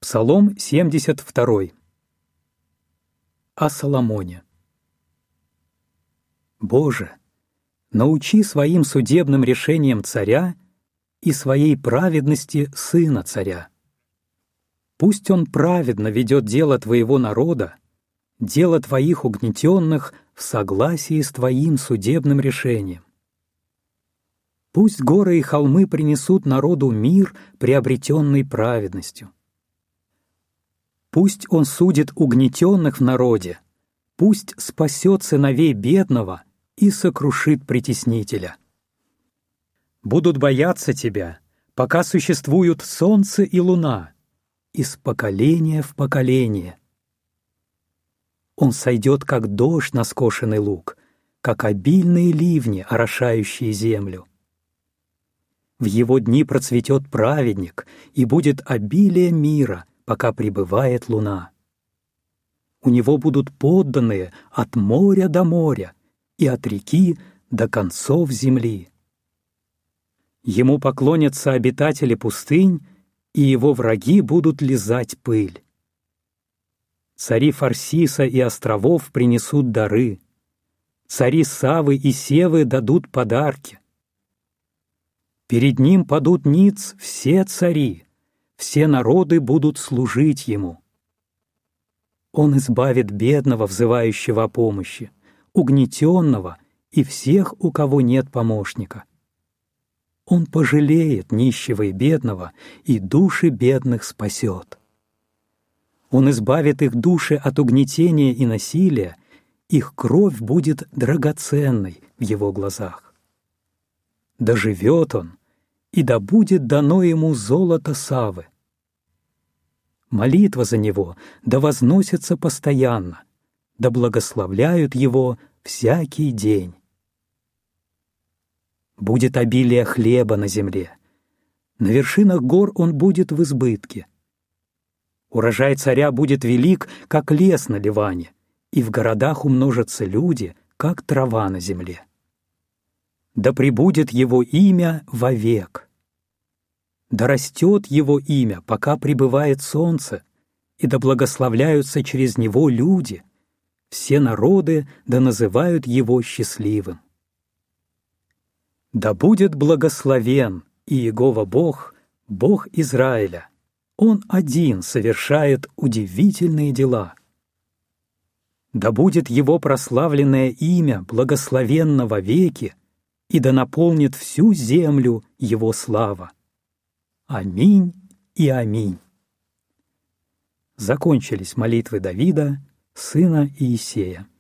Псалом 72. О Соломоне. Боже, научи своим судебным решением царя и своей праведности сына царя. Пусть он праведно ведет дело твоего народа, дело твоих угнетенных в согласии с твоим судебным решением. Пусть горы и холмы принесут народу мир, приобретенный праведностью. Пусть он судит угнетенных в народе, пусть спасет сыновей бедного и сокрушит притеснителя. Будут бояться тебя, пока существуют солнце и луна, из поколения в поколение. Он сойдет, как дождь на скошенный луг, как обильные ливни, орошающие землю. В его дни процветет праведник, и будет обилие мира, пока пребывает луна. У него будут подданные от моря до моря и от реки до концов земли. Ему поклонятся обитатели пустынь, и его враги будут лизать пыль. Цари Фарсиса и островов принесут дары, цари Савы и Севы дадут подарки. Перед ним падут ниц все цари, все народы будут служить ему. Он избавит бедного, взывающего о помощи, угнетенного и всех, у кого нет помощника. Он пожалеет нищего и бедного, и души бедных спасет. Он избавит их души от угнетения и насилия, их кровь будет драгоценной в его глазах. Да живет он, и да будет дано ему золото Савы. Молитва за него да возносится постоянно, да благословляют его всякий день. Будет обилие хлеба на земле, на вершинах гор он будет в избытке. Урожай царя будет велик, как лес на Ливане, и в городах умножатся люди, как трава на земле. Да пребудет его имя вовек. Да растет его имя, пока пребывает солнце, и да благословляются через него люди, все народы да называют его счастливым. Да будет благословен Иегова Бог, Бог Израиля. Он один совершает удивительные дела. Да будет его прославленное имя благословенно вовеки, и да наполнит всю землю его слава. Аминь и аминь. Закончились молитвы Давида, сына Иисея.